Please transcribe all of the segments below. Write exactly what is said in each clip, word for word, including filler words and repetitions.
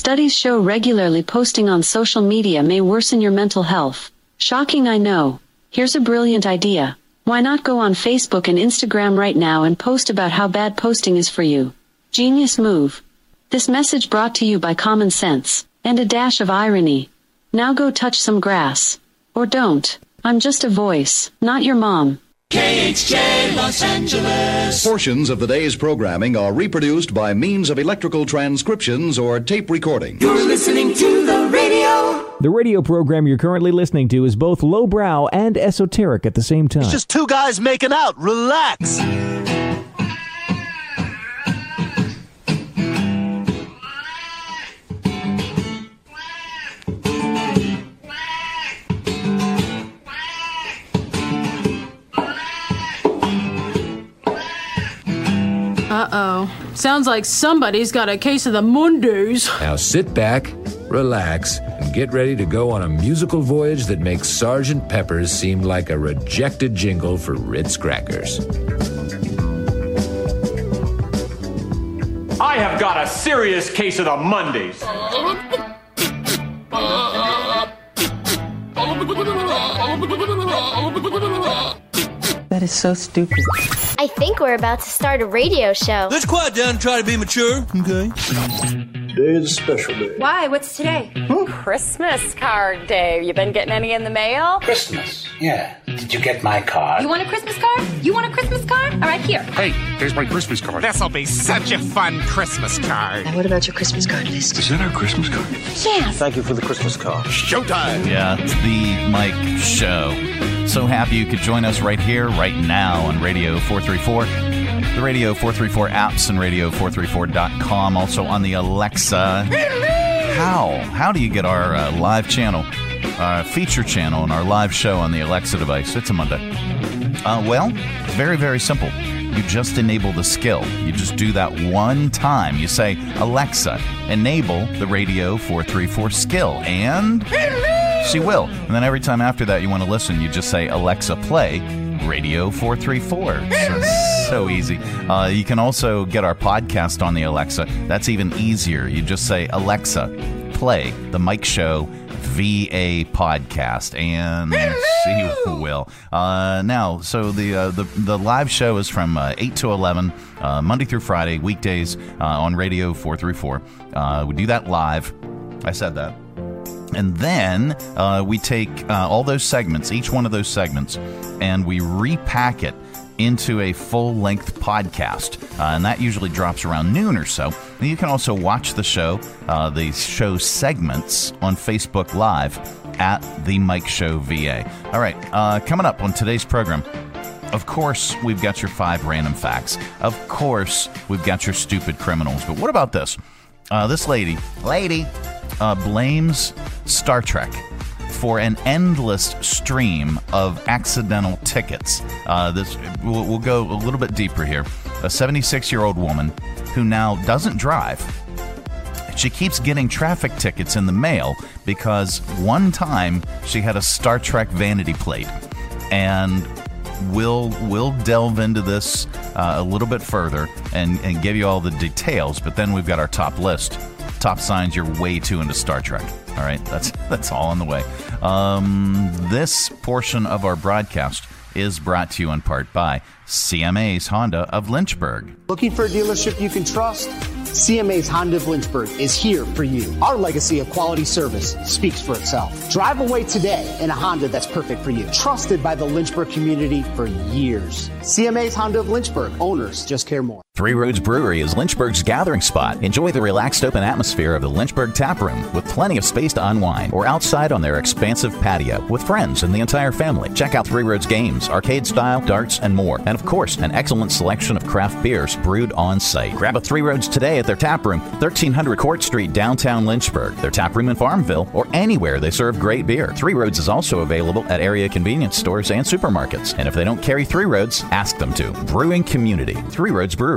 Studies show regularly posting on social media may worsen your mental health. Shocking, I know. Here's a brilliant idea. Why not go on Facebook and Instagram right now and post about how bad posting is for you? Genius move. This message brought to you by common sense and a dash of irony. Now go touch some grass. Or don't. I'm just a voice, not your mom. K H J Los Angeles. Portions of the day's programming are reproduced by means of electrical transcriptions or tape recording. You're listening to the radio. The radio program you're currently listening to is both lowbrow and esoteric at the same time. It's just two guys making out. Relax. Uh-oh. Sounds like somebody's got a case of the Mondays. Now sit back, relax, and get ready to go on a musical voyage that makes Sergeant Pepper's seem like a rejected jingle for Ritz crackers. I have got a serious case of the Mondays. That is so stupid. I think we're about to start a radio show. Let's quiet down and try to be mature, okay? Today is a special day. Why? What's today? Hmm? Christmas card day. You been getting any in the mail? Christmas, yeah. Did you get my card? You want a Christmas card? You want a Christmas card? All right, here. Hey, here's my Christmas card. This'll be such a fun Christmas card. Now, what about your Christmas card list? Is that our Christmas card? Yes. Thank you for the Christmas card. Showtime. Yeah, it's the Mike Show. So happy you could join us right here, right now on Radio four thirty-four, the Radio four thirty-four apps and radio four thirty-four dot com, also on the Alexa. How? How do you get our uh, live channel, uh, feature channel, and our live show on the Alexa device? It's a Monday. Uh, well, very, very simple. You just enable the skill. You just do that one time. You say, Alexa, enable the Radio four thirty-four skill, and she will. And then every time after that you want to listen, you just say, Alexa, play Radio four thirty-four. So, so easy. Uh, you can also get our podcast on the Alexa. That's even easier. You just say, Alexa, play the Mike Show V A podcast, and she will. Uh, now, so the, uh, the the live show is from uh, eight to eleven, uh, Monday through Friday, weekdays uh, on Radio four thirty-four. Uh, we do that live. I said that. And then uh, we take uh, all those segments, each one of those segments, and we repack it into a full-length podcast. Uh, and that usually drops around noon or so. And you can also watch the show, uh, the show segments, on Facebook Live at The Mike Show V A. All right, uh, coming up on today's program, of course, we've got your five random facts. Of course, we've got your stupid criminals. But what about this? Uh, this lady, lady, uh, blames Star Trek for an endless stream of accidental tickets. Uh, this we'll, we'll go a little bit deeper here. A seventy-six-year-old woman who now doesn't drive. She keeps getting traffic tickets in the mail because one time she had a Star Trek vanity plate. And we'll we'll delve into this uh, a little bit further and, and give you all the details. But then we've got our top list. Top signs you're way too into Star Trek. All right, that's that's all on the way. Um, this portion of our broadcast is brought to you in part by C M A's Honda of Lynchburg. Looking for a dealership you can trust? C M A's Honda of Lynchburg is here for you. Our legacy of quality service speaks for itself. Drive away today in a Honda that's perfect for you. Trusted by the Lynchburg community for years. C M A's Honda of Lynchburg. Owners just care more. Three Roads Brewery is Lynchburg's gathering spot. Enjoy the relaxed open atmosphere of the Lynchburg Tap Room with plenty of space to unwind, or outside on their expansive patio with friends and the entire family. Check out Three Roads games, arcade style, darts, and more. And of course, an excellent selection of craft beers brewed on site. Grab a Three Roads today at their tap room, thirteen hundred Court Street, downtown Lynchburg. Their tap room in Farmville, or anywhere they serve great beer. Three Roads is also available at area convenience stores and supermarkets. And if they don't carry Three Roads, ask them to. Brewing community. Three Roads Brewery.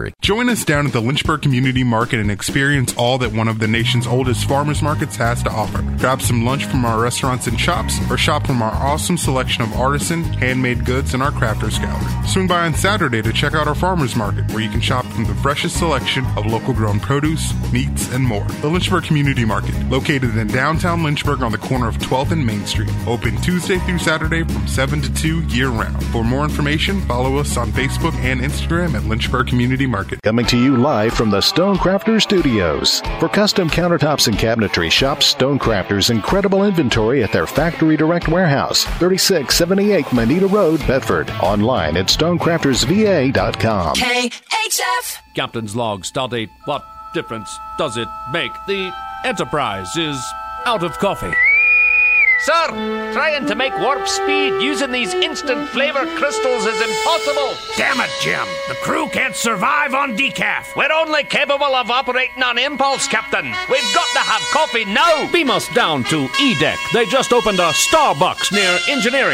country. Join us down at the Lynchburg Community Market and experience all that one of the nation's oldest farmers markets has to offer. Grab some lunch from our restaurants and shops, or shop from our awesome selection of artisan, handmade goods in our crafters gallery. Swing by on Saturday to check out our farmers market, where you can shop from the freshest selection of local grown produce, meats, and more. The Lynchburg Community Market, located in downtown Lynchburg on the corner of twelfth and Main Street. Open Tuesday through Saturday from seven to two year-round. For more information, follow us on Facebook and Instagram at Lynchburg Community Market. Coming to you live from the Stonecrafter Studios. For custom countertops and cabinetry, shop Stonecrafter's incredible inventory at their Factory Direct Warehouse, thirty-six seventy-eight Manita Road, Bedford. Online at stonecrafters v a dot com. K H F! Captain's log, stardate. What difference does it make? The Enterprise is out of coffee. Sir, trying to make warp speed using these instant flavor crystals is impossible. Damn it, Jim. The crew can't survive on decaf. We're only capable of operating on impulse, Captain. We've got to have coffee now. Beam us down to E-Deck. They just opened a Starbucks near engineering.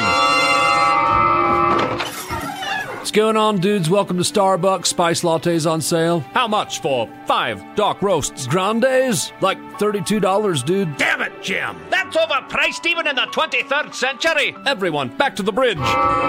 What's going on, dudes? Welcome to Starbucks. Spice lattes on sale. How much for five dark roasts grandes? Like thirty-two dollars, dude. Damn it, Jim. That's overpriced even in the twenty-third century. Everyone, back to the bridge.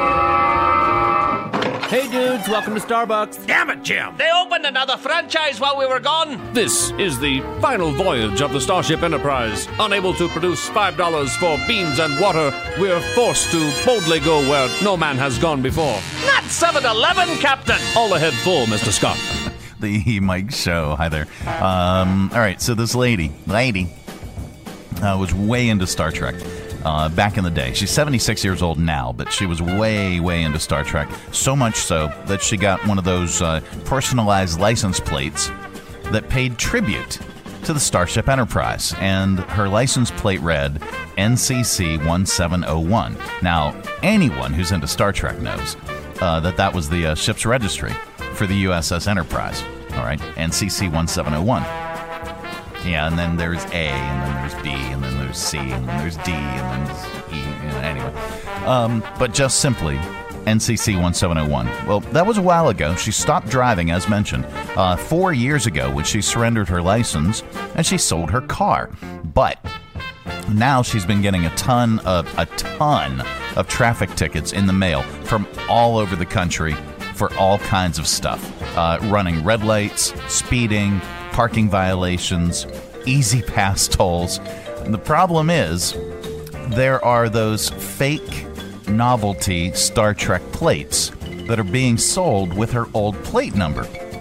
Hey, dudes. Welcome to Starbucks. Damn it, Jim. They opened another franchise while we were gone. This is the final voyage of the Starship Enterprise. Unable to produce five dollars for beans and water, we're forced to boldly go where no man has gone before. Not seven eleven, Captain. All ahead full, Mister Scott. The Mike Show. Hi there. Um, all right, so this lady, lady, uh, was way into Star Trek. Uh, back in the day. She's seventy-six years old now, but she was way, way into Star Trek. So much so that she got one of those uh, personalized license plates that paid tribute to the Starship Enterprise. And her license plate read N C C one seven oh one. Now, anyone who's into Star Trek knows uh, that that was the uh, ship's registry for the U S S Enterprise. All right, N C C one seven oh one. Yeah, and then there's A, and then there's B, and then there's C, and then there's D, and then there's E, you know, anyway. Um, but just simply, N C C one seven oh one. Well, that was a while ago. She stopped driving, as mentioned, uh, four years ago when she surrendered her license, and she sold her car. But now she's been getting a ton of, a ton of traffic tickets in the mail from all over the country for all kinds of stuff. Uh, running red lights, speeding, parking violations, easy pass tolls. And the problem is, there are those fake novelty Star Trek plates that are being sold with her old plate number,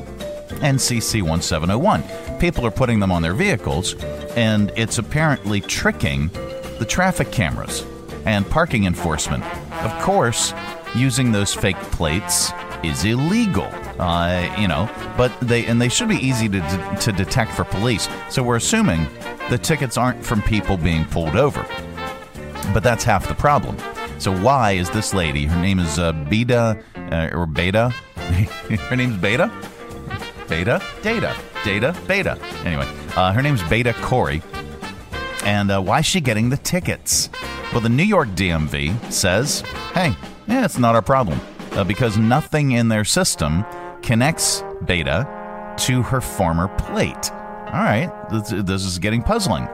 N C C one seven oh one. People are putting them on their vehicles, and it's apparently tricking the traffic cameras and parking enforcement. Of course, using those fake plates is illegal. Uh, you know, but they and they should be easy to de- to detect for police. So we're assuming the tickets aren't from people being pulled over, but that's half the problem. So why is this lady? Her name is uh, Beta uh, or Beta. Her name's Beta. Beta. Data. Data. Beta. Anyway, uh, her name's Beta Corey. And uh, why is she getting the tickets? Well, the New York D M V says, "Hey, yeah, it's not our problem uh, because nothing in their system connects Beta to her former plate." All right, this, this is getting puzzling.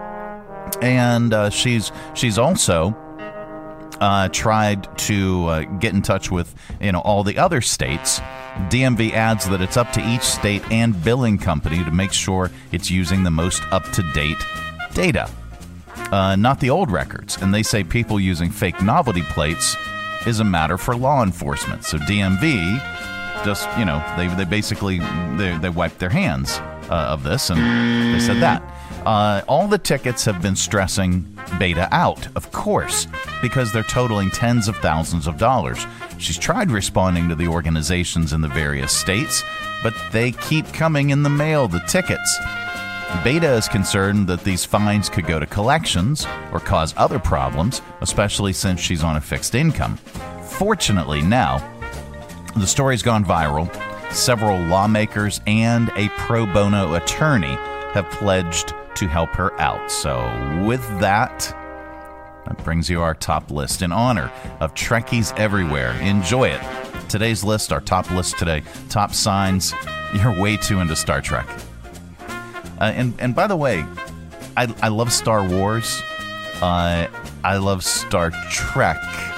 And uh, she's she's also uh, tried to uh, get in touch with you know all the other states. D M V adds that it's up to each state and billing company to make sure it's using the most up-to-date data, uh, not the old records. And they say people using fake novelty plates is a matter for law enforcement. So D M V just, you know, they they basically, they, they wiped their hands uh, of this, and they said that. Uh, all the tickets have been stressing Beta out, of course, because they're totaling tens of thousands of dollars. She's tried responding to the organizations in the various states, but they keep coming in the mail, the tickets. Beta is concerned that these fines could go to collections or cause other problems, especially since she's on a fixed income. Fortunately now, the story's gone viral. Several lawmakers and a pro bono attorney have pledged to help her out. So with that, that brings you our top list in honor of Trekkies everywhere. Enjoy it. Today's list, our top list today, top signs you're way too into Star Trek. Uh, and, and by the way, I, I love Star Wars. Uh, I love Star Trek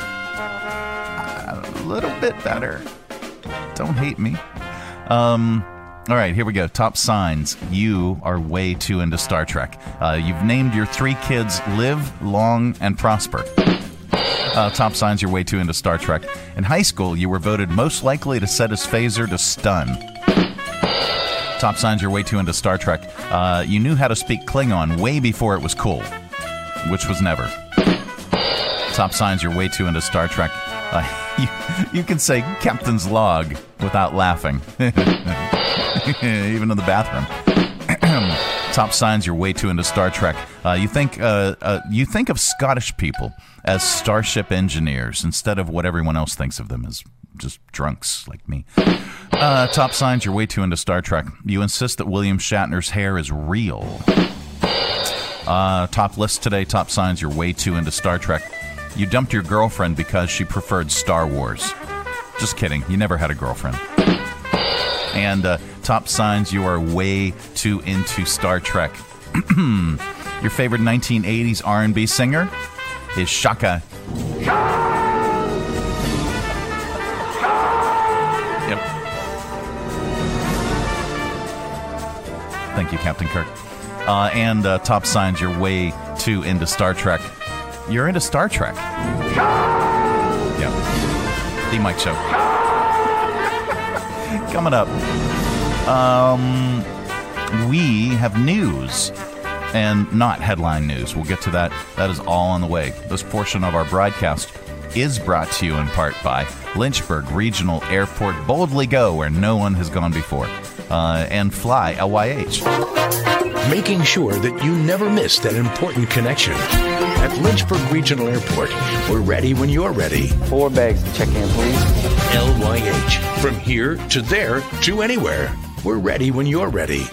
a little bit better. Don't hate me. Um, all right, here we go. Top signs. You are way too into Star Trek. Uh, you've named your three kids Live, Long, and Prosper. Uh, top signs. You're way too into Star Trek. In high school, you were voted most likely to set his phaser to stun. Top signs. You're way too into Star Trek. Uh, you knew how to speak Klingon way before it was cool, which was never. Top signs. You're way too into Star Trek. Uh, you, you can say Captain's Log without laughing, even in the bathroom. Top signs. You're way too into Star Trek. Uh, you think uh, uh, you think of Scottish people as starship engineers instead of what everyone else thinks of them as just drunks like me. Uh, top signs. You're way too into Star Trek. You insist that William Shatner's hair is real. Uh, top list today. Top signs. You're way too into Star Trek. You dumped your girlfriend because she preferred Star Wars. Just kidding. You never had a girlfriend. And uh, top signs. You are way too into Star Trek. Your favorite nineteen eighties R and B singer is Shaka. Yep. Thank you, Captain Kirk. Uh, and uh, top signs. You're way too into Star Trek. You're into Star Trek. Yeah. The Mike Show. Coming up, um, we have news and not headline news. We'll get to that. That is all on the way. This portion of our broadcast is brought to you in part by Lynchburg Regional Airport. Boldly go where no one has gone before. Uh, and fly L Y H. Making sure that you never miss that important connection. At Lynchburg Regional Airport, we're ready when you're ready. Four bags to check in, please. L Y H. From here to there to anywhere. We're ready when you're ready.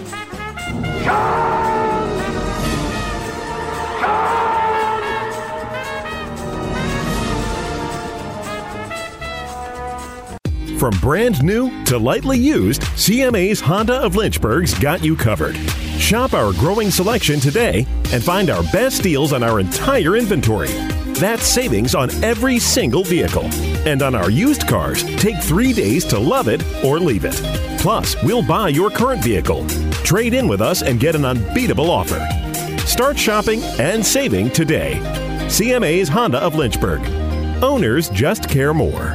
From brand new to lightly used, C M A's Honda of Lynchburg's got you covered. Shop our growing selection today and find our best deals on our entire inventory. That's savings on every single vehicle. And on our used cars, take three days to love it or leave it. Plus, we'll buy your current vehicle. Trade in with us and get an unbeatable offer. Start shopping and saving today. C M A's Honda of Lynchburg. Owners just care more.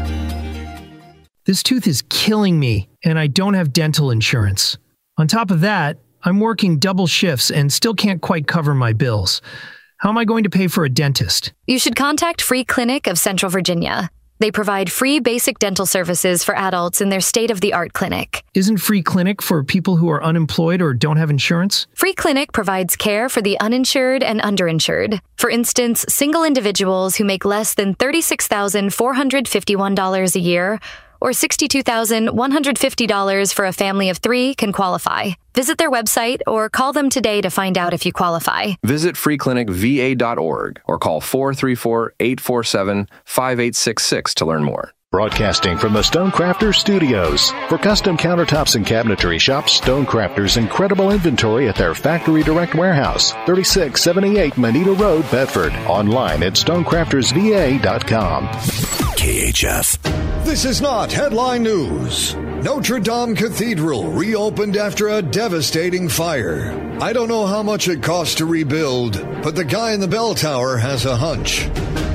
This tooth is killing me, and I don't have dental insurance. On top of that, I'm working double shifts and still can't quite cover my bills. How am I going to pay for a dentist? You should contact Free Clinic of Central Virginia. They provide free basic dental services for adults in their state-of-the-art clinic. Isn't Free Clinic for people who are unemployed or don't have insurance? Free Clinic provides care for the uninsured and underinsured. For instance, single individuals who make less than thirty-six thousand four hundred fifty-one dollars a year or sixty-two thousand one hundred fifty dollars for a family of three can qualify. Visit their website or call them today to find out if you qualify. Visit free clinic v a dot org or call four three four, eight four seven, five eight six six to learn more. Broadcasting from the Stonecrafters Studios. For custom countertops and cabinetry, shop Stonecrafters' incredible inventory at their Factory Direct Warehouse, thirty-six seventy-eight Moneta Road, Bedford. Online at stonecrafters v a dot com. K H F. This is not headline news. Notre Dame Cathedral reopened after a devastating fire. I don't know how much it cost to rebuild, but the guy in the bell tower has a hunch.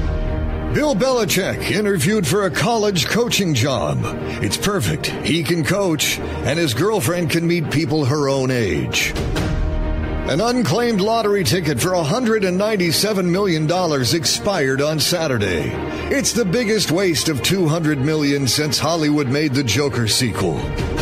Bill Belichick interviewed for a college coaching job. It's perfect. He can coach, and his girlfriend can meet people her own age. An unclaimed lottery ticket for one hundred ninety-seven million dollars expired on Saturday. It's the biggest waste of two hundred million dollars since Hollywood made the Joker sequel.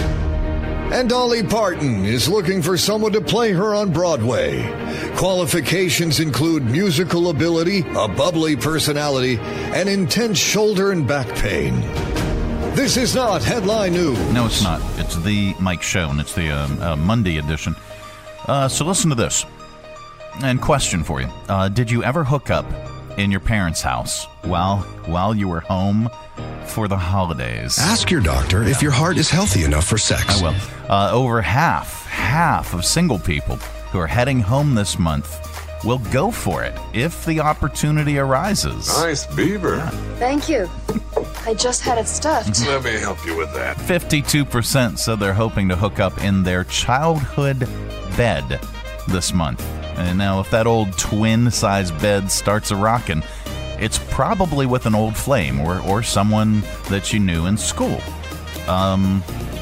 And Dolly Parton is looking for someone to play her on Broadway. Qualifications include musical ability, a bubbly personality, and intense shoulder and back pain. This is not headline news. No, it's not. It's the Mike Show, and it's the um, uh, Monday edition. Uh, so listen to this. And question for you. Uh, did you ever hook up in your parents' house while while you were home for the holidays? Ask your doctor if your heart is healthy enough for sex. I will. Uh, over half, half of single people who are heading home this month will go for it if the opportunity arises. Nice beaver. Thank you. I just had it stuffed. Let me help you with that. fifty-two percent said they're hoping to hook up in their childhood bed this month. And now if that old twin-size bed starts a-rockin', it's probably with an old flame or, or someone that you knew in school. Um,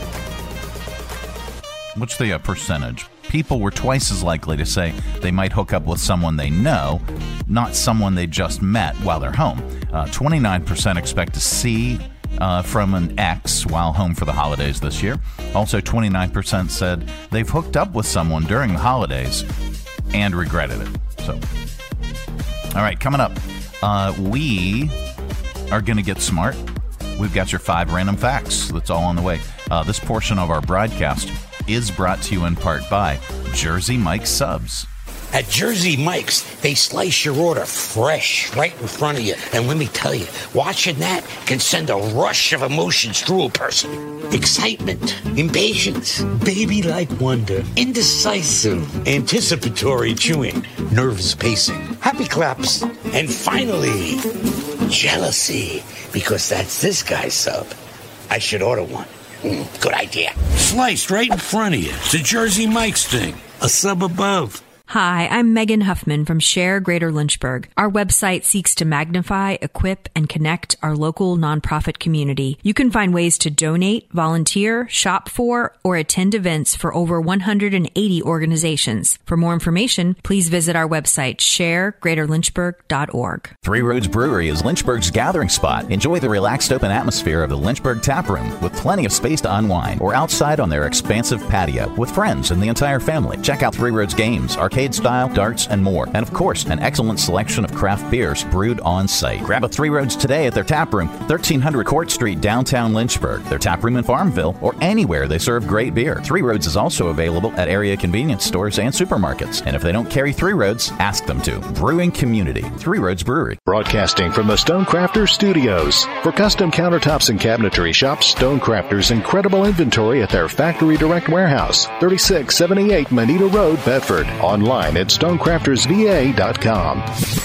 what's the uh, percentage? People were twice as likely to say they might hook up with someone they know, not someone they just met while they're home. Uh, twenty-nine percent expect to see uh, from an ex while home for the holidays this year. Also, twenty-nine percent said they've hooked up with someone during the holidays and regretted it. So, all right, coming up, uh, we are going to get smart. We've got your five random facts. That's all on the way. Uh, this portion of our broadcast is brought to you in part by Jersey Mike's Subs. At Jersey Mike's, they slice your order fresh right in front of you. And let me tell you, watching that can send a rush of emotions through a person. Excitement, impatience, baby-like wonder, indecisive, anticipatory chewing, nerves pacing, happy claps, and finally, jealousy, because that's this guy's sub. I should order one. Mm, good idea. Sliced right in front of you. It's a Jersey Mike's thing. A sub above. Hi, I'm Megan Huffman from Share Greater Lynchburg. Our website seeks to magnify, equip, and connect our local nonprofit community. You can find ways to donate, volunteer, shop for, or attend events for over one hundred eighty organizations. For more information, please visit our website, share greater lynchburg dot org. Three Roads Brewery is Lynchburg's gathering spot. Enjoy the relaxed open atmosphere of the Lynchburg Tap Room with plenty of space to unwind, or outside on their expansive patio with friends and the entire family. Check out Three Roads games, arcade style, darts, and more. And of course, an excellent selection of craft beers brewed on site. Grab a Three Roads today at their tap room, thirteen hundred Court Street, downtown Lynchburg, their tap room in Farmville, or anywhere they serve great beer. Three Roads is also available at area convenience stores and supermarkets. And if they don't carry Three Roads, ask them to. Brewing community, Three Roads Brewery. Broadcasting from the Stonecrafters Studios. For custom countertops and cabinetry, shop Stonecrafters' incredible inventory at their Factory Direct Warehouse, thirty-six seventy-eight Moneta Road, Bedford. Online at stonecrafters v a dot com.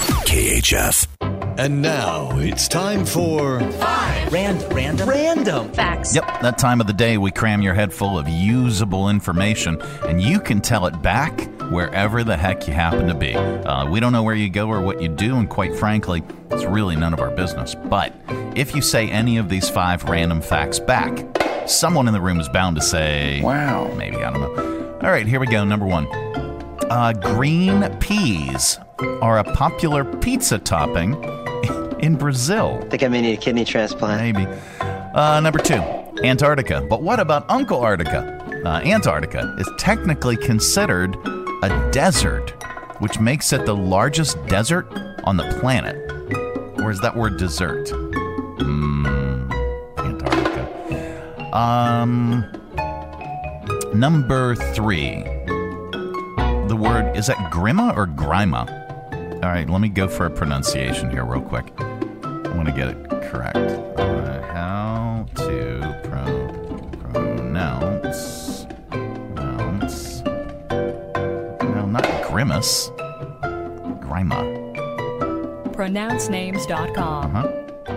K H F. And now it's time for Five Random Random Random Facts. Yep, that time of the day we cram your head full of usable information, and you can tell it back wherever the heck you happen to be. Uh, we don't know where you go or what you do, and quite frankly, it's really none of our business. But if you say any of these five random facts back, someone in the room is bound to say, wow, maybe, I don't know. All right, here we go. Number one. Uh, green peas are a popular pizza topping in Brazil. I think I may need a kidney transplant. Maybe. Uh, number two, Antarctica. But what about Uncle Arctica? Uh, Antarctica is technically considered a desert, which makes it the largest desert on the planet. Or is that word dessert? Mm, Antarctica. Um, number three. The word, is that grima or grima? All right, let me go for a pronunciation here real quick. I want to get it correct. Uh, how to pro- pronounce, pronounce, no, not grimace, grima. pronounce names dot com. Uh-huh.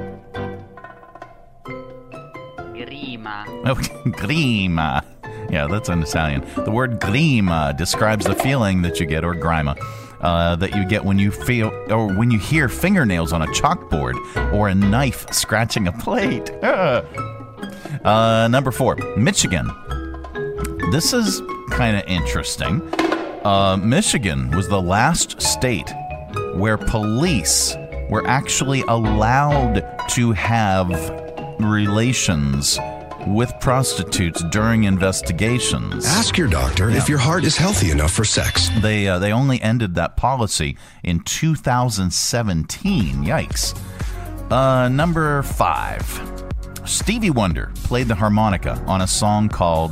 Grima. Oh, grima. Yeah, that's in Italian. The word grima describes the feeling that you get, or grima, uh, that you get when you feel, or when you hear fingernails on a chalkboard, or a knife scratching a plate. uh, number four, Michigan. This is kind of interesting. Uh, Michigan was the last state where police were actually allowed to have relations with prostitutes during investigations. Ask your doctor yeah. if your heart is healthy enough for sex. They uh, they only ended that policy in two thousand seventeen. Yikes. Uh, number five. Stevie Wonder played the harmonica on a song called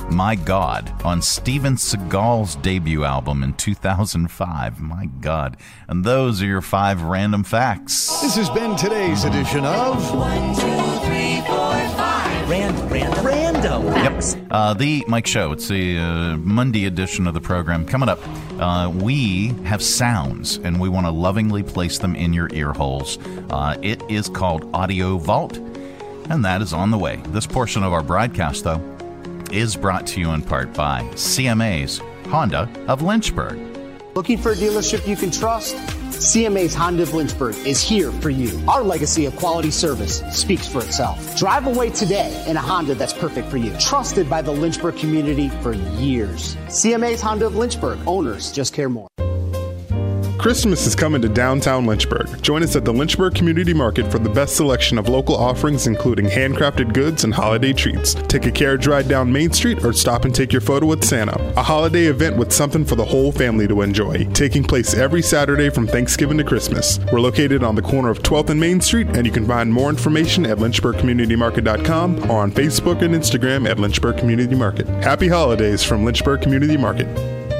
My God on Steven Seagal's debut album in two thousand five. My God. And those are your five random facts. This has been today's edition of One, two, three, four, five. Random, random, random facts. Yep. Uh, the Mike Show. It's the uh, Monday edition of the program. Coming up, uh, we have sounds, and we want to lovingly place them in your ear holes. Uh, it is called Audio Vault, and that is on the way. This portion of our broadcast, though, is brought to you in part by C M A's Honda of Lynchburg. Looking for a dealership you can trust? C M A's Honda of Lynchburg is here for you. Our legacy of quality service speaks for itself. Drive away today in a Honda that's perfect for you. Trusted by the Lynchburg community for years. C M A's Honda of Lynchburg. Owners just care more. Christmas is coming to downtown Lynchburg. Join us at the Lynchburg Community Market for the best selection of local offerings, including handcrafted goods and holiday treats. Take a carriage ride down Main Street or stop and take your photo with Santa. A holiday event with something for the whole family to enjoy. Taking place every Saturday from Thanksgiving to Christmas. We're located on the corner of twelfth and Main Street, and you can find more information at lynchburg community market dot com or on Facebook and Instagram at Lynchburg Community Market. Happy holidays from Lynchburg Community Market.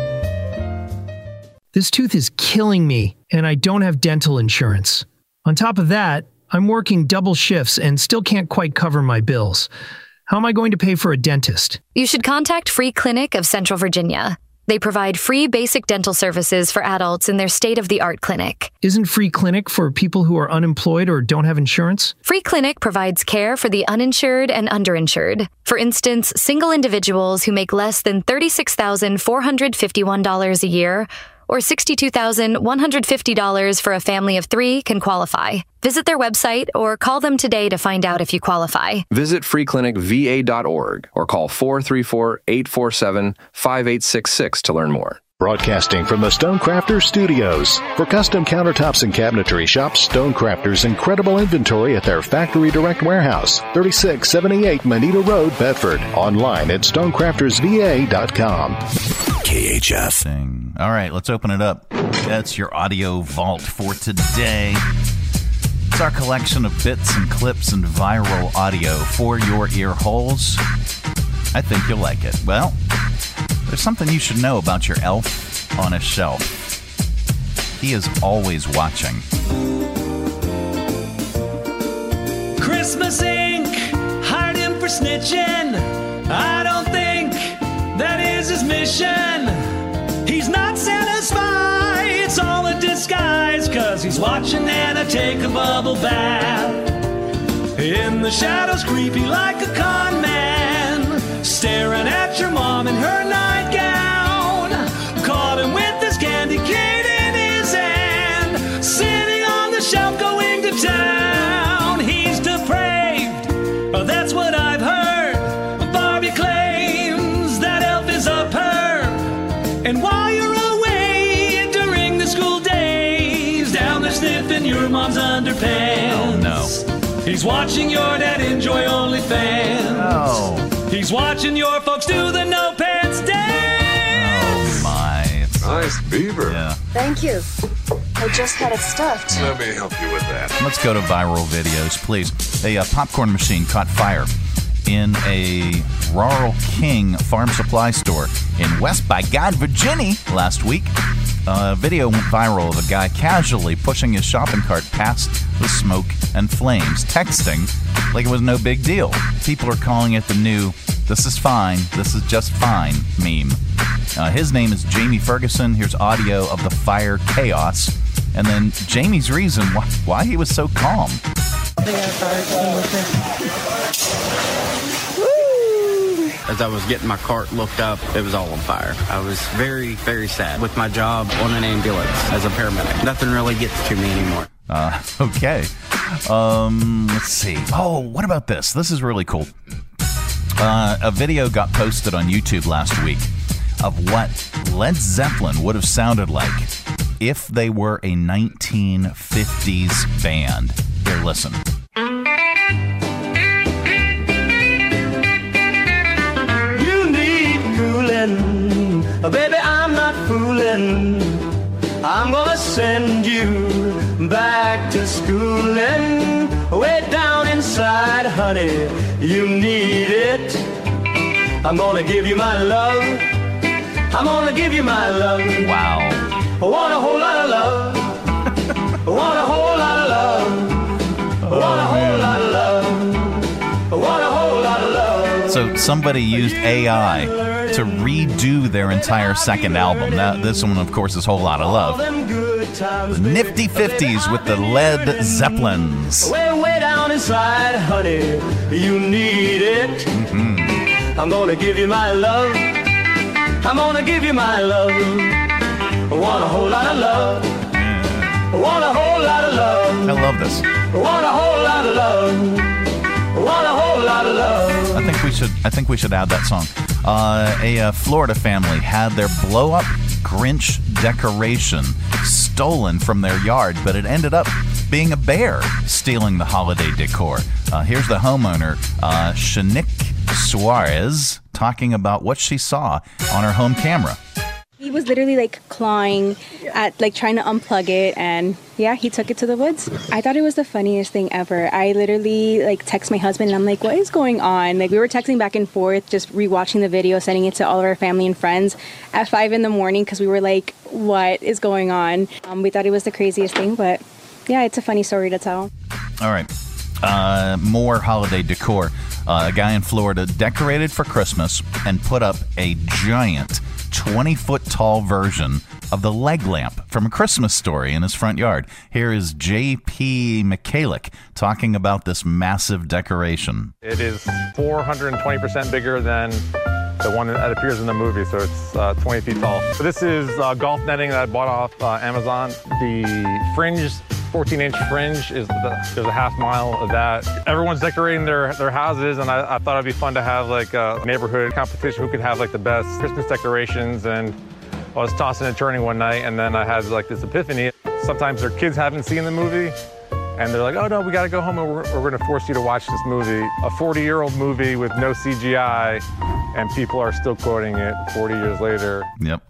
This tooth is killing me, and I don't have dental insurance. On top of that, I'm working double shifts and still can't quite cover my bills. How am I going to pay for a dentist? You should contact Free Clinic of Central Virginia. They provide free basic dental services for adults in their state-of-the-art clinic. Isn't Free Clinic for people who are unemployed or don't have insurance? Free Clinic provides care for the uninsured and underinsured. For instance, single individuals who make less than thirty-six thousand four hundred fifty-one dollars a year or sixty-two thousand one hundred fifty dollars for a family of three can qualify. Visit their website or call them today to find out if you qualify. Visit free clinic v a dot org or call four three four, eight four seven, five eight six six to learn more. Broadcasting from the Stonecrafters Studios. For custom countertops and cabinetry, shop Stonecrafters' incredible inventory at their Factory Direct Warehouse, thirty-six seventy-eight Moneta Road, Bedford. Online at stonecrafters v a dot com. K H F. All right, let's open it up. That's your audio vault for today. It's our collection of bits and clips and viral audio for your ear holes. I think you'll like it. Well, there's something you should know about your elf on a shelf. He is always watching. Christmas Incorporated hired him for snitching. I don't think that is his mission. He's not Santa's spy, it's all a disguise, 'cause he's watching Nana take a bubble bath. In the shadows, creepy like a con man, staring at your mom in her nightgown. Caught him with his candy cane in his hand, sitting on the shelf going to town. He's depraved, oh, that's what I've heard. Barbie claims that elf is a perv. And while you're away during the school days, down there sniffing your mom's underpants. Oh, no. He's watching your dad enjoy OnlyFans. Oh. He's watching your folks do the no pants dance. Oh, my. Nice beaver. Yeah. Thank you. I just had it stuffed. Let me help you with that. Let's go to viral videos, please. A uh, popcorn machine caught fire in a Rural King farm supply store in West by God, Virginia last week. A video went viral of a guy casually pushing his shopping cart past the smoke and flames, texting like it was no big deal. People are calling it the new "this is fine, this is just fine" meme. Uh, his name is Jamie Ferguson. Here's audio of the fire chaos, and then Jamie's reason why, why he was so calm. As I was getting my cart looked up, it was all on fire. I was very, very sad. With my job on an ambulance as a paramedic, nothing really gets to me anymore. Uh, okay. Um, let's see. Oh, what about this? This is really cool. Uh, a video got posted on YouTube last week of what Led Zeppelin would have sounded like if they were a nineteen fifties band. Here, listen. Oh, baby, I'm not fooling. I'm gonna send you back to schooling. Way down inside, honey, you need it. I'm gonna give you my love. I'm gonna give you my love. Wow. I want a whole lot of love. I want a whole lot of love. I want a whole lot of love. I want a whole lot of love. So somebody used A I to redo their entire second album. Now, this one, of course, is Whole Lot of Love. The Nifty Fifties with the Led Zeppelins. Way, way down inside, honey, you need it. Mm-hmm. I'm gonna give you my love. I'm gonna give you my love. I want a whole lot of love. I want a whole lot of love. I love this. I want a whole lot of love. I want a whole lot of love. I think we should. I think we should add that song. Uh, a uh, Florida family had their blow-up Grinch decoration stolen from their yard, but it ended up being a bear stealing the holiday decor. Uh, here's the homeowner, uh, Shanique Suarez, talking about what she saw on her home camera. He was literally like clawing at, like trying to unplug it, and yeah, he took it to the woods. I thought it was the funniest thing ever. I literally like text my husband and I'm like, what is going on? Like we were texting back and forth, just rewatching the video, sending it to all of our family and friends at five in the morning because we were like, what is going on? Um, we thought it was the craziest thing, but yeah, it's a funny story to tell. All right. Uh, more holiday decor. Uh, a guy in Florida decorated for Christmas and put up a giant twenty-foot tall version of the leg lamp from A Christmas Story in his front yard. Here is J P Michalik talking about this massive decoration. It is four hundred twenty percent bigger than the one that appears in the movie, so it's uh, twenty feet tall. So this is uh, golf netting that I bought off uh, Amazon. The fringe, fourteen inch fringe, is the, there's a half mile of that. Everyone's decorating their, their houses, and I, I thought it'd be fun to have like a neighborhood competition who could have like the best Christmas decorations. And I was tossing and turning one night, and then I had like this epiphany. Sometimes their kids haven't seen the movie, and they're like, oh no, we gotta go home and we're, we're gonna force you to watch this movie. A forty year old movie with no C G I, and people are still quoting it forty years later. Yep.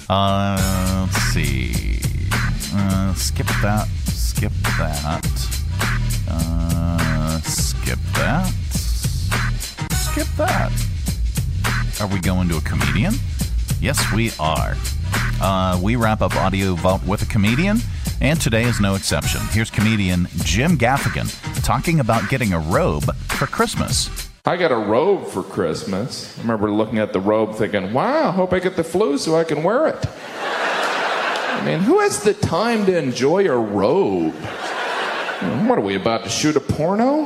Uh, let's see. Uh, skip that. Skip that. Uh, skip that. Skip that. Are we going to a comedian? Yes, we are. Uh, we wrap up Audio Vault with a comedian, and today is no exception. Here's comedian Jim Gaffigan talking about getting a robe for Christmas. I got a robe for Christmas. I remember looking at the robe thinking, wow, I hope I get the flu so I can wear it. I mean, who has the time to enjoy a robe? What are we, about to shoot a porno?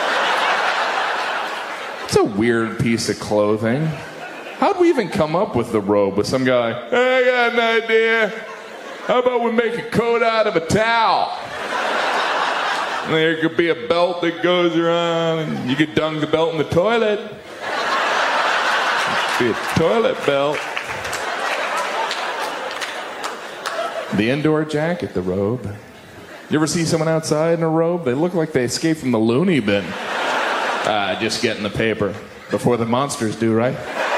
It's a weird piece of clothing. How'd we even come up with the robe? With some guy, hey, I got an idea. How about we make a coat out of a towel? And there could be a belt that goes around, and you could dunk the belt in the toilet. Be a toilet belt. The indoor jacket, the robe. You ever see someone outside in a robe? They look like they escaped from the loony bin. Ah, just getting the paper before the monsters do, right?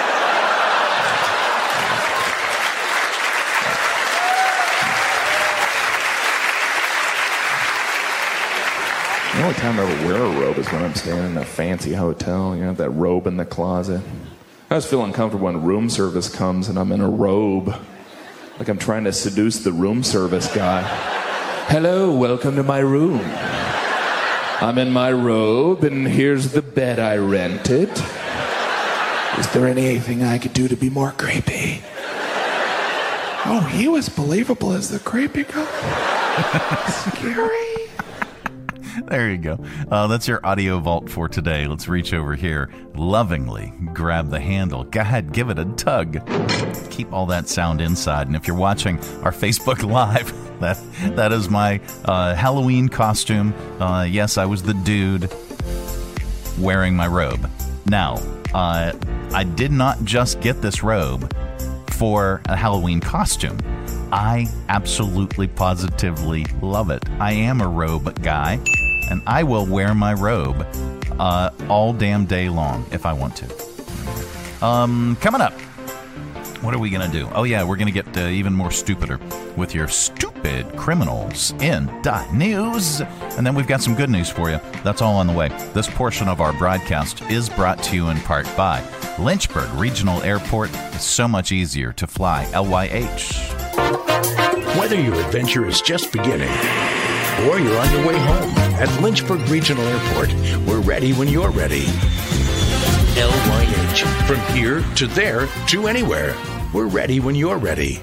The only time I ever wear a robe is when I'm staying in a fancy hotel. You have that robe in the closet. I just feel uncomfortable when room service comes and I'm in a robe. Like I'm trying to seduce the room service guy. Hello, welcome to my room. I'm in my robe, and here's the bed I rented. Is there anything I could do to be more creepy? Oh, he was believable as the creepy guy. Scary. There you go. Uh, that's your Audio Vault for today. Let's reach over here, lovingly grab the handle. Go ahead, give it a tug. Keep all that sound inside. And if you're watching our Facebook Live, that that is my uh, Halloween costume. Uh, yes, I was the dude wearing my robe. Now, uh, I did not just get this robe for a Halloween costume. I absolutely, positively love it. I am a robe guy, and I will wear my robe uh, all damn day long if I want to. Um, coming up, What are we going to do? Oh, yeah, we're going to get uh, even more stupider with your stupid criminals in dot news. And then we've got some good news for you. That's all on the way. This portion of our broadcast is brought to you in part by Lynchburg Regional Airport. It's so much easier to fly L Y H. Whether your adventure is just beginning or you're on your way home, at Lynchburg Regional Airport, we're ready when you're ready. L Y H. From here to there to anywhere. We're ready when you're ready.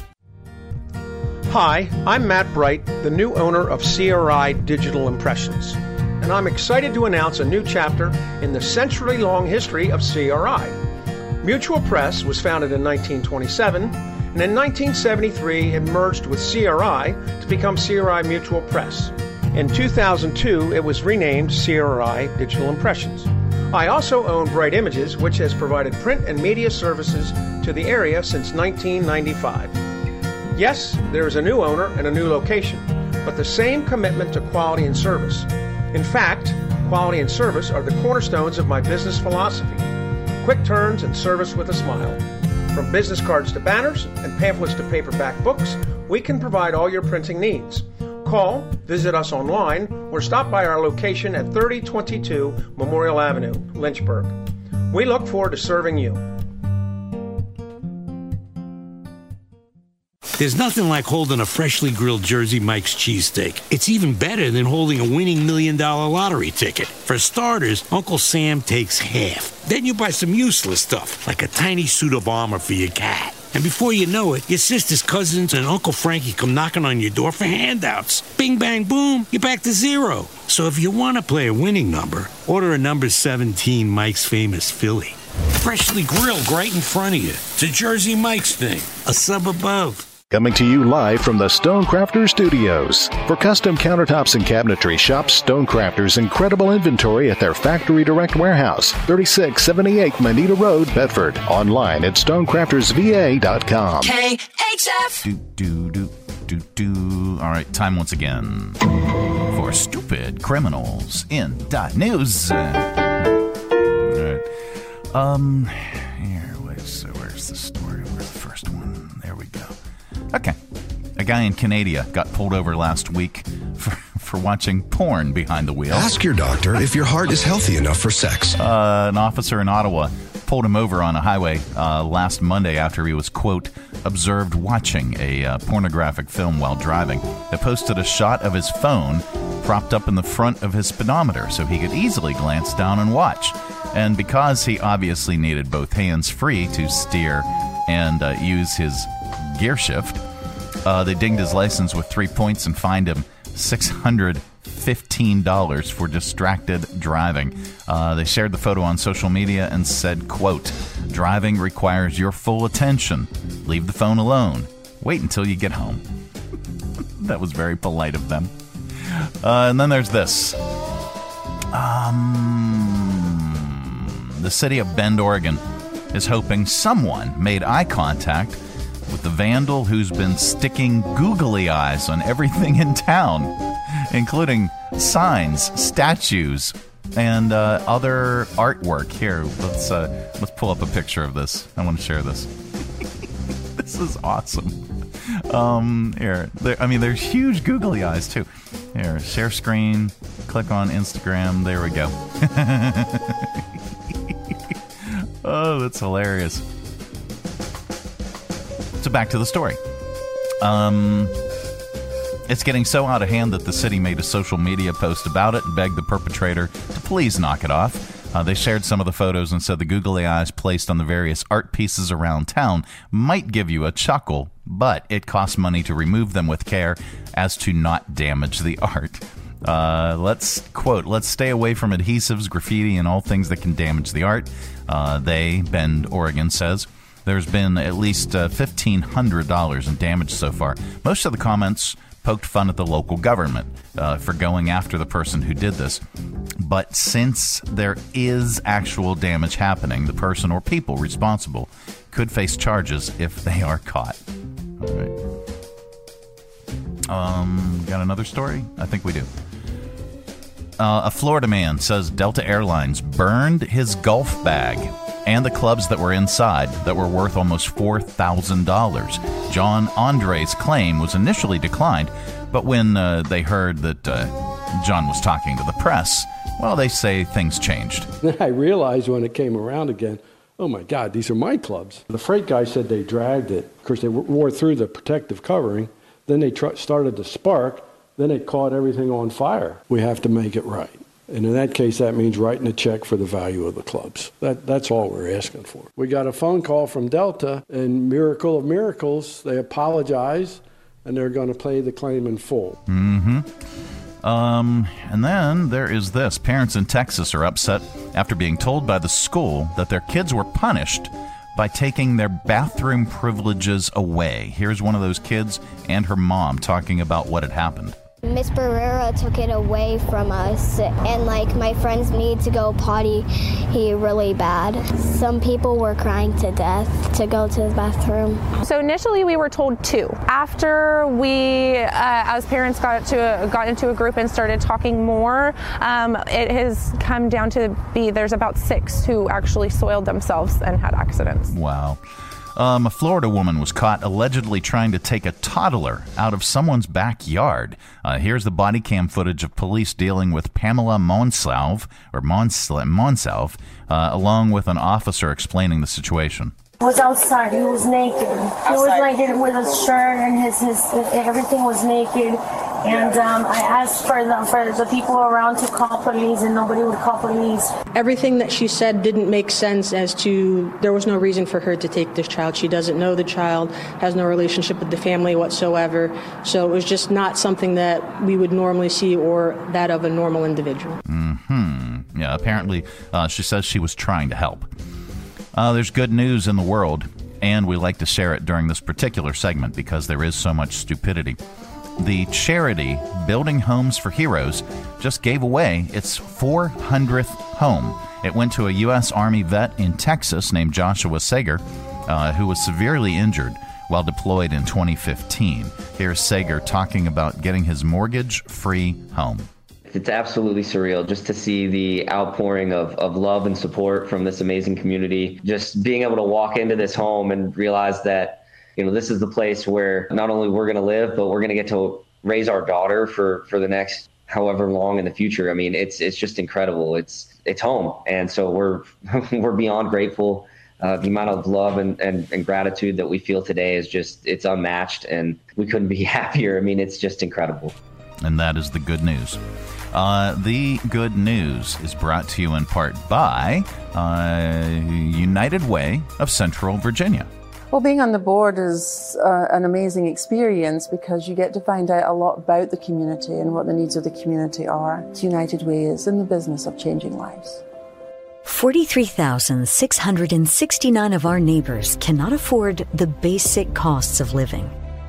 Hi, I'm Matt Bright, the new owner of C R I Digital Impressions, and I'm excited to announce a new chapter in the century-long history of C R I. Mutual Press was founded in nineteen twenty-seven, and in nineteen seventy-three it merged with C R I to become C R I Mutual Press. In two thousand two, it was renamed C R I Digital Impressions. I also own Bright Images, which has provided print and media services to the area since nineteen ninety-five. Yes, there is a new owner and a new location, but the same commitment to quality and service. In fact, quality and service are the cornerstones of my business philosophy. Quick turns and service with a smile. From business cards to banners and pamphlets to paperback books, we can provide all your printing needs. Call, visit us online, or stop by our location at thirty twenty-two Memorial Avenue, Lynchburg. We look forward to serving you. There's nothing like holding a freshly grilled Jersey Mike's cheesesteak. It's even better than holding a winning million dollar lottery ticket. For starters, Uncle Sam takes half. Then you buy some useless stuff, like a tiny suit of armor for your cat. And before you know it, your sister's cousins and Uncle Frankie come knocking on your door for handouts. Bing, bang, boom, you're back to zero. So if you want to play a winning number, order a number seventeen Mike's Famous Philly. Freshly grilled right in front of you. It's a Jersey Mike's thing, a sub above. Coming to you live from the Stonecrafters Studios. For custom countertops and cabinetry, shop Stonecrafters' incredible inventory at their Factory Direct Warehouse, thirty-six seventy-eight Manita Road, Bedford. Online at stonecrafters v a dot com. K H F. Do, do, do, do, do. All right, time once again for stupid criminals in dot news. All right. Um, here, where's, where's the story? Where's the first one? There we go. Okay. A guy in Canada got pulled over last week for, for watching porn behind the wheel. Ask your doctor if your heart is healthy enough for sex. Uh, an officer in Ottawa pulled him over on a highway uh, last Monday after he was, quote, observed watching a uh, pornographic film while driving. They posted a shot of his phone propped up in the front of his speedometer so he could easily glance down and watch. And because he obviously needed both hands free to steer and uh, use his gear shift, uh, they dinged his license with three points and fined him six hundred fifteen dollars for distracted driving. Uh, they shared the photo on social media and said, quote, driving requires your full attention. Leave the phone alone. Wait until you get home. That was very polite of them. Uh, and then there's this. Um, the city of Bend, Oregon is hoping someone made eye contact with the vandal who's been sticking googly eyes on everything in town, including signs, statues, and uh, other artwork. Here, let's uh, let's pull up a picture of this. I want to share this. This is awesome. Um, here, there, I mean, there's huge googly eyes too. Here, share screen. Click on Instagram. There we go. Oh, that's hilarious. So back to the story. Um, it's getting so out of hand that the city made a social media post about it and begged the perpetrator to please knock it off. Uh, they shared some of the photos and said the googly eyes placed on the various art pieces around town might give you a chuckle, but it costs money to remove them with care as to not damage the art. Uh, let's, quote, let's stay away from adhesives, graffiti, and all things that can damage the art. Uh, they, Bend, Oregon, says. There's been at least uh, fifteen hundred dollars in damage so far. Most of the comments poked fun at the local government uh, for going after the person who did this. But since there is actual damage happening, the person or people responsible could face charges if they are caught. All right. Um, got another story? I think we do. Uh, a Florida man says Delta Airlines burned his golf bag and the clubs that were inside that were worth almost four thousand dollars. John Andre's claim was initially declined, but when uh, they heard that uh, John was talking to the press, well, they say things changed. Then I realized when it came around again, oh my God, these are my clubs. The freight guy said they dragged it. Of course, they wore through the protective covering. Then they tr- started to spark. Then it caught everything on fire. We have to make it right. And in that case, that means writing a check for the value of the clubs. That, that's all we're asking for. We got a phone call from Delta, and miracle of miracles, they apologize, and they're going to pay the claim in full. Mm-hmm. Um, and then there is this. Parents in Texas are upset after being told by the school that their kids were punished by taking their bathroom privileges away. Here's one of those kids and her mom talking about what had happened. Miss Barrera took it away from us, and like my friends need to go potty he really bad. Some people were crying to death to go to the bathroom. So initially we were told two. After we, uh, as parents, got to a, got into a group and started talking more, um, it has come down to be there's about six who actually soiled themselves and had accidents. Wow. Um, a Florida woman was caught allegedly trying to take a toddler out of someone's backyard. Uh, here's the body cam footage of police dealing with Pamela Monsalve, or Monsalve, Monsalve uh, along with an officer explaining the situation. He was outside. He was naked. He was naked with his shirt and his, his everything was naked. And um, I asked for the, for the people around to call police, and nobody would call police. Everything that she said didn't make sense as to there was no reason for her to take this child. She doesn't know the child, has no relationship with the family whatsoever. So it was just not something that we would normally see or that of a normal individual. Mm-hmm. Yeah, apparently uh, she says she was trying to help. Uh, there's good news in the world, and we like to share it during this particular segment because there is so much stupidity. The charity Building Homes for Heroes just gave away its four hundredth home. It went to a U S Army vet in Texas named Joshua Sager, uh, who was severely injured while deployed in twenty fifteen. Here's Sager talking about getting his mortgage-free home. It's absolutely surreal just to see the outpouring of, of love and support from this amazing community. Just being able to walk into this home and realize that, you know, this is the place where not only we're going to live, but we're going to get to raise our daughter for, for the next however long in the future. I mean, it's it's just incredible. It's it's home. And so we're we're beyond grateful. Uh, the amount of love and, and, and gratitude that we feel today is just, it's unmatched, and we couldn't be happier. I mean, it's just incredible. And that is the good news. Uh, the good news is brought to you in part by uh, United Way of Central Virginia. Well, being on the board is uh, an amazing experience because you get to find out a lot about the community and what the needs of the community are. United Way is in the business of changing lives. forty-three thousand six hundred sixty-nine of our neighbors cannot afford the basic costs of living.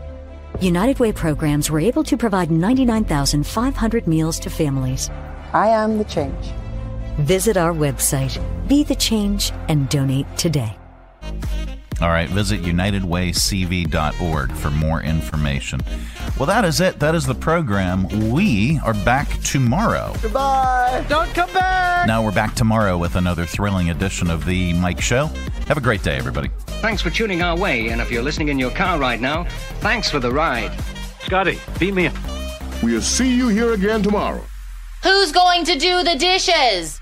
United Way programs were able to provide ninety-nine thousand five hundred meals to families. I am the change. Visit our website, Be the Change, and donate today. All right, visit united way c v dot org for more information. Well, that is it. That is the program. We are back tomorrow. Goodbye. Don't come back. Now we're back tomorrow with another thrilling edition of The Mike Show. Have a great day, everybody. Thanks for tuning our way, and if you're listening in your car right now, thanks for the ride. Scotty, beat me up. We'll see you here again tomorrow. Who's going to do the dishes?